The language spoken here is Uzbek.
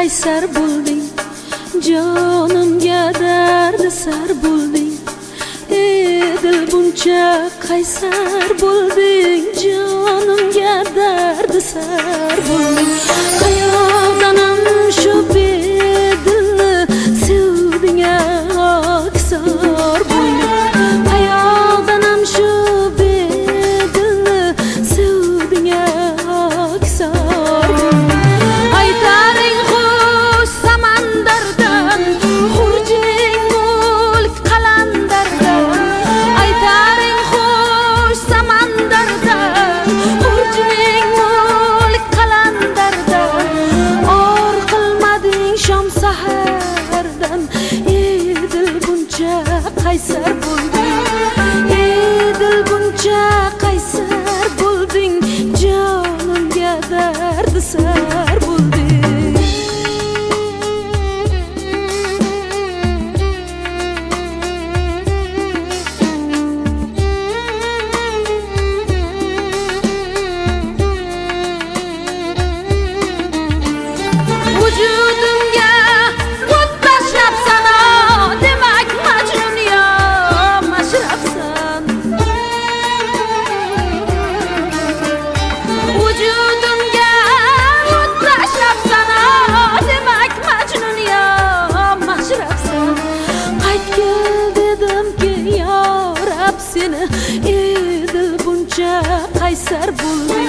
qaysar bo'lding, jonimga dardisar bo'lding. Dil buncha qaysar bo'lding, jonimga dardisar bo'lding. Qayoqdanam shu bedilni sevding, oksor bo'lding. Qayoqdanam shu bedilni sevding, oksor bo'lding. Aytaring xush samandardan, xurjing mulk qalandardan. Aytaring xush samandardan, xurjing mulk qalandardan. Or qilmading shom sahardan, dil buncha qaysar bo'lding. Dil buncha qaysar bo'lding, jonimga dardisar bo'lding. Vujudimga o't tashlabsan, demak Majnun yo mashrabsan. Vujudimga o't tashlabsan, demak Majnun yo mashrabsan. Qaytgil dedimki, yo Rab seni, dil buncha qaysar bo'ldi.